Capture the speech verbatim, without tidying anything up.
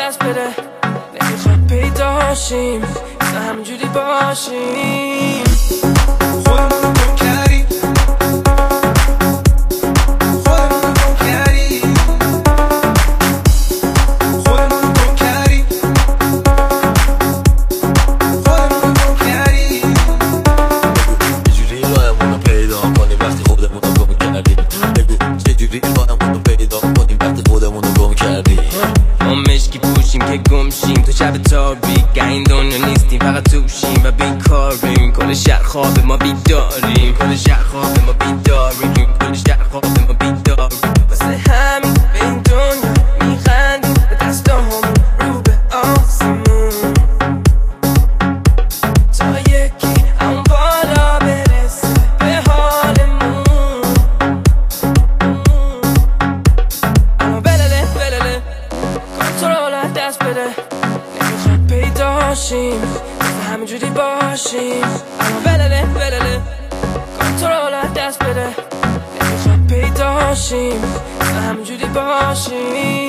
دست بده، نمیخواد پیدا شیم، نه همینجوری باشیم. خودمونو گم کردیم، خودمونو گم کردیم، خودمونو گم کردیم، خودمونو گم کردیم. چجوری راهمونو پیدا کنیم وقتی خودمونو گم کردیم؟ بگو چجوری راهمونو پیدا کنیم وقتی خودمونو گم کردیم؟ ما مشکی پوشیم که گم شیم تو شب تاریک، این دنیا نیستیم فقط توشیم و بیکاریم. کل شهر خواب ما بیداریم، کل شهر خواب ما بیداریم، کل شهر خواب ما بیداریم. واسه همین به این دنیا میخندیم، به دستامون رو به آسمون، تا یکی اون بالا برسه به حالمون. اما بلله بلله کنترل از دست بده، نمیخواد پیدا شیم، همینجوری باشیم. اما بلله بلله کنترل از دست بده، نمیخواد پیدا شیم، همینجوری باشیم.